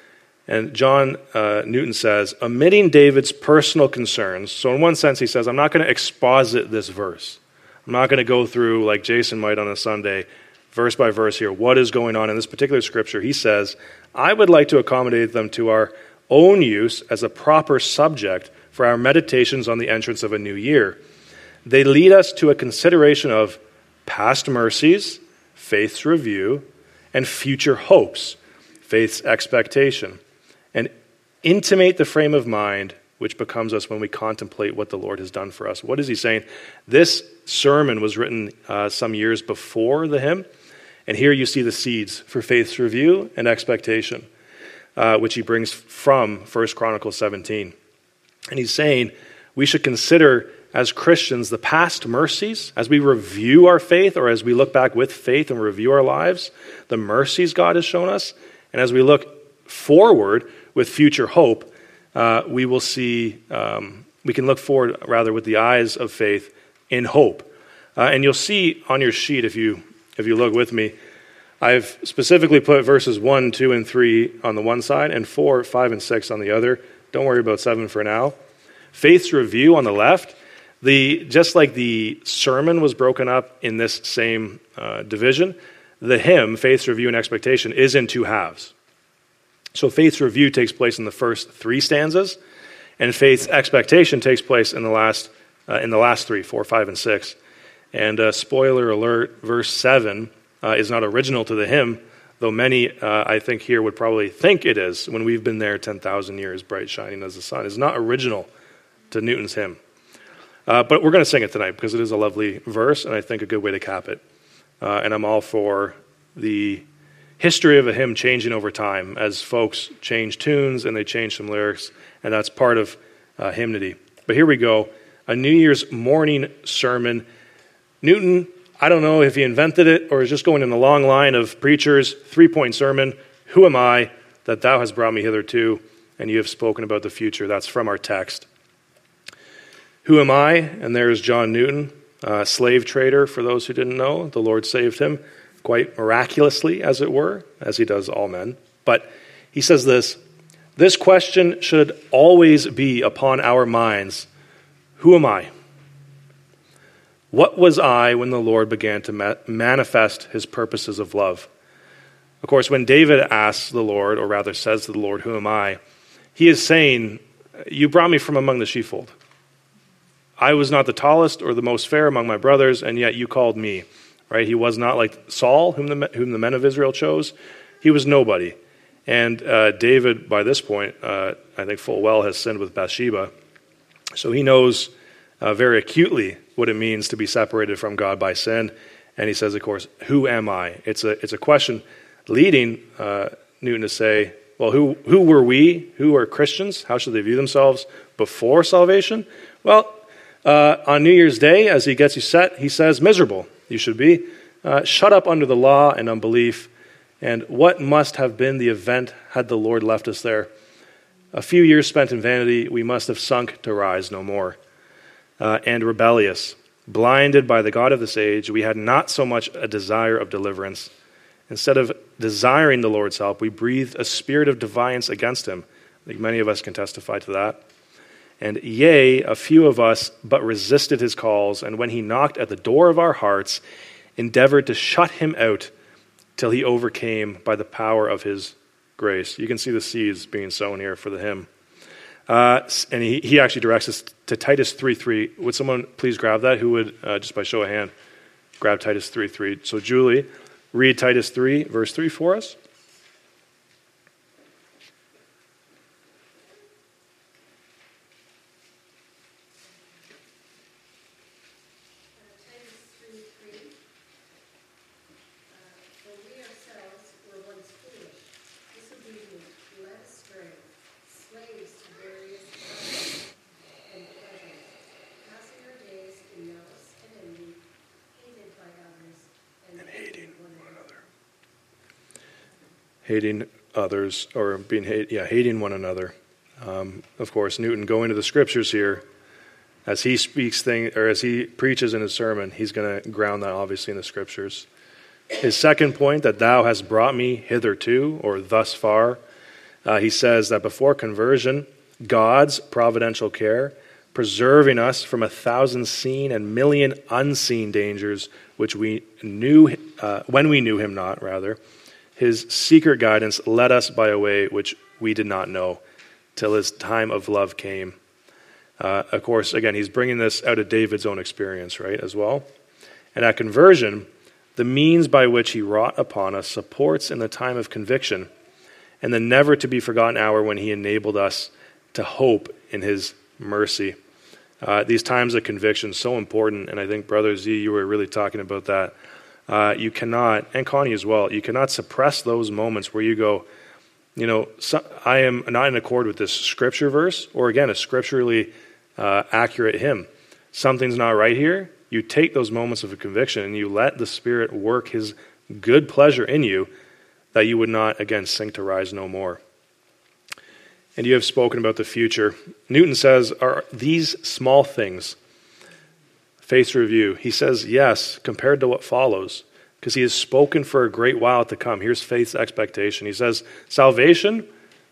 And John uh, Newton says, omitting David's personal concerns, so in one sense he says, I'm not going to exposit this verse. I'm not going to go through, like Jason might on a Sunday, verse by verse here, what is going on in this particular scripture. He says, I would like to accommodate them to our own use as a proper subject for our meditations on the entrance of a new year. They lead us to a consideration of past mercies, faith's review, and future hopes, faith's expectation, and intimate the frame of mind which becomes us when we contemplate what the Lord has done for us. What is he saying? This sermon was written uh, some years before the hymn, and here you see the seeds for faith's review and expectation, uh, which he brings from First Chronicles seventeen. And he's saying we should consider as Christians the past mercies as we review our faith, or as we look back with faith and review our lives, the mercies God has shown us. And as we look forward with future hope, uh, we will see, um, we can look forward rather with the eyes of faith in hope. Uh, and you'll see on your sheet, if you if you look with me, I've specifically put verses one, two, and three on the one side, and four, five, and six on the other. Don't worry about seven for now. Faith's review on the left. The just like the sermon was broken up in this same uh, division, the hymn, Faith's Review and Expectation, is in two halves. So Faith's Review takes place in the first three stanzas, and Faith's Expectation takes place in the last uh, in the last three, four, five, and six. And uh, spoiler alert, verse seven uh, is not original to the hymn, though many, uh, I think, here would probably think it is, when we've been there ten thousand years, bright shining as the sun. It's not original to Newton's hymn. Uh, but we're going to sing it tonight because it is a lovely verse, and I think a good way to cap it. Uh, and I'm all for the history of a hymn changing over time as folks change tunes and they change some lyrics, and that's part of uh, hymnody. But here we go, a New Year's morning sermon. Newton, I don't know if he invented it or is just going in the long line of preachers, three-point sermon. Who am I that thou hast brought me hitherto, and you have spoken about the future? That's from our text. Who am I? And there's John Newton, a slave trader, for those who didn't know. The Lord saved him quite miraculously, as it were, as he does all men. But he says this, this question should always be upon our minds. Who am I? What was I when the Lord began to ma- manifest his purposes of love? Of course, when David asks the Lord, or rather says to the Lord, "Who am I?" he is saying, "You brought me from among the sheepfold. I was not the tallest or the most fair among my brothers, and yet you called me." Right? He was not like Saul, whom the, whom the men of Israel chose. He was nobody. And uh, David, by this point, uh, I think full well, has sinned with Bathsheba. So he knows uh, very acutely what it means to be separated from God by sin. And he says, of course, "Who am I?" It's a it's a question leading uh, Newton to say, well, who who were we? Who are Christians? How should they view themselves before salvation? Well, uh, on New Year's Day, as he gets you set, he says, miserable you should be, uh, shut up under the law and unbelief. And what must have been the event had the Lord left us there? A few years spent in vanity, we must have sunk to rise no more. Uh, and rebellious, blinded by the God of this age, we had not so much a desire of deliverance. Instead of desiring the Lord's help, we breathed a spirit of defiance against him. I think many of us can testify to that. And yea, a few of us but resisted his calls, and when he knocked at the door of our hearts, endeavored to shut him out till he overcame by the power of his grace. You can see the seeds being sown here for the hymn. Uh, and he, he actually directs us to Titus three three. Would someone please grab that? Who would, uh, just by show of hand, grab Titus three three? So Julie, read Titus three, verse three for us. Hating others, or being hate, yeah, hating one another. Um, of course, Newton going to the scriptures here, as he speaks thing, or as he preaches in his sermon, he's going to ground that obviously in the scriptures. His second point, that thou hast brought me hitherto, or thus far, uh, he says that before conversion, God's providential care, preserving us from a thousand seen and million unseen dangers, which we knew uh, when we knew him not, rather. His secret guidance led us by a way which we did not know, till his time of love came. Uh, of course, again, he's bringing this out of David's own experience, right, as well. And at conversion, the means by which he wrought upon us supports in the time of conviction, and the never to be forgotten hour when he enabled us to hope in his mercy. Uh, these times of conviction, so important, and I think, Brother Z, you were really talking about that. Uh, you cannot, and Connie as well, you cannot suppress those moments where you go, you know, so, I am not in accord with this scripture verse, or again, a scripturally uh, accurate hymn. Something's not right here. You take those moments of a conviction and you let the Spirit work his good pleasure in you, that you would not, again, sink to rise no more. And you have spoken about the future. Newton says, are these small things? Faith review. He says, yes, compared to what follows, because he has spoken for a great while to come. Here's faith's expectation. He says, salvation,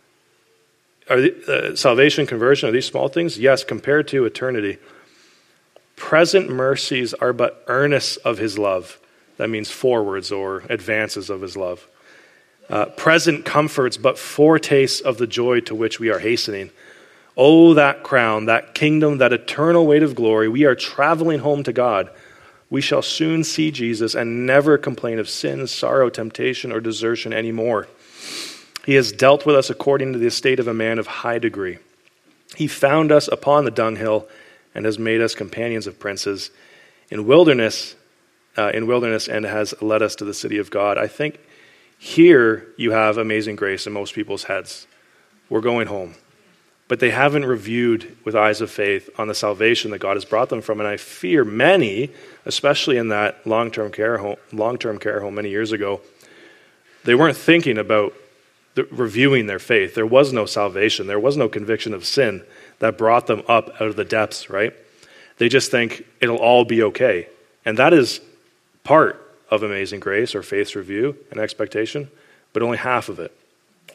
are the, uh, salvation, conversion, are these small things? Yes, compared to eternity. Present mercies are but earnests of his love. That means forwards or advances of his love. Uh, present comforts but foretastes of the joy to which we are hastening. Oh, that crown, that kingdom, that eternal weight of glory. We are traveling home to God. We shall soon see Jesus and never complain of sin, sorrow, temptation, or desertion anymore. He has dealt with us according to the estate of a man of high degree. He found us upon the dunghill and has made us companions of princes in wilderness, uh, in wilderness, and has led us to the city of God. I think here you have amazing grace in most people's heads. We're going home. But they haven't reviewed with eyes of faith on the salvation that God has brought them from. And I fear many, especially in that long-term care home, long-term care home many years ago, they weren't thinking about the, reviewing their faith. There was no salvation. There was no conviction of sin that brought them up out of the depths, right? They just think it'll all be okay. And that is part of amazing grace or faith's review and expectation, but only half of it.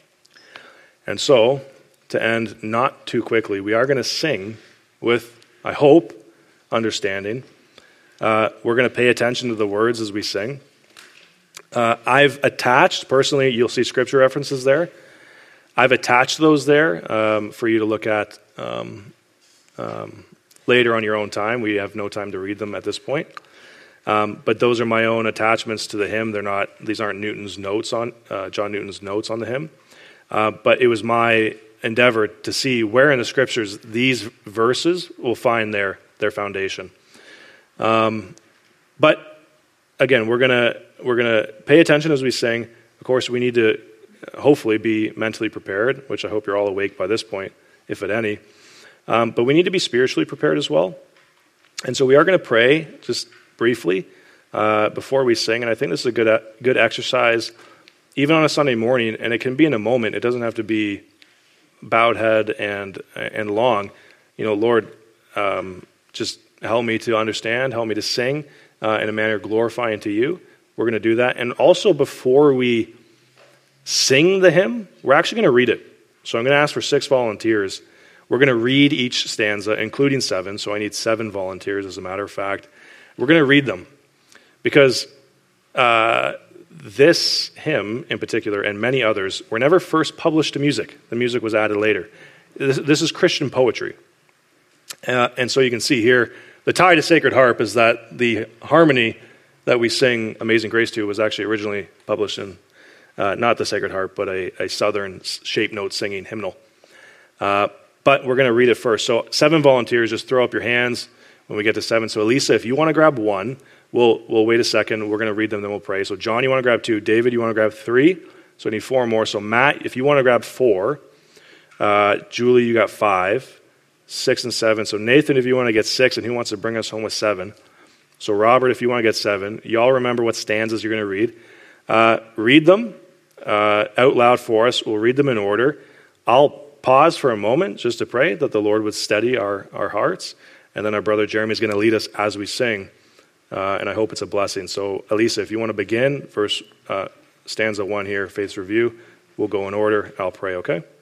And so, to end not too quickly, we are going to sing with, I hope, understanding. Uh, we're going to pay attention to the words as we sing. Uh, I've attached, personally, you'll see scripture references there. I've attached those there um, for you to look at um, um, later on your own time. We have no time to read them at this point. Um, but those are my own attachments to the hymn. They're not; these aren't Newton's notes on uh, John Newton's notes on the hymn. Uh, but it was my endeavor to see where in the scriptures these verses will find their their foundation. Um, but again, we're gonna we're gonna pay attention as we sing. Of course, we need to hopefully be mentally prepared, which I hope you're all awake by this point, if at any. Um, but we need to be spiritually prepared as well. And so we are going to pray just briefly uh, before we sing, and I think this is a good good exercise, even on a Sunday morning. And it can be in a moment. It doesn't have to be bowed head and and long. You know, Lord, um, just help me to understand, help me to sing uh, in a manner glorifying to you. We're going to do that, and also before we sing the hymn, we're actually going to read it. So I'm going to ask for six volunteers. We're going to read each stanza, including seven. So I need seven volunteers, as a matter of fact. We're going to read them because uh, this hymn in particular and many others were never first published to music. The music was added later. This, this is Christian poetry. Uh, and so you can see here, the tie to Sacred Harp is that the harmony that we sing Amazing Grace to was actually originally published in, uh, not the Sacred Harp, but a, a Southern shape note singing hymnal. Uh, but we're going to read it first. So seven volunteers, just throw up your hands when we get to seven. So Elisa, if you want to grab one, we'll we'll wait a second. We're going to read them, then we'll pray. So John, you want to grab two. David, you want to grab three. So I need four more. So Matt, if you want to grab four. Uh, Julie, you got five. Six and seven. So Nathan, if you want to get six, and who wants to bring us home with seven? So Robert, if you want to get seven. Y'all remember what stanzas you're going to read. Uh, read them uh, out loud for us. We'll read them in order. I'll pause for a moment just to pray that the Lord would steady our, our hearts. And then our brother Jeremy is going to lead us as we sing. Uh, and I hope it's a blessing. So Elisa, if you want to begin, verse uh, stanza one here, Faith's Review, we'll go in order. I'll pray, okay?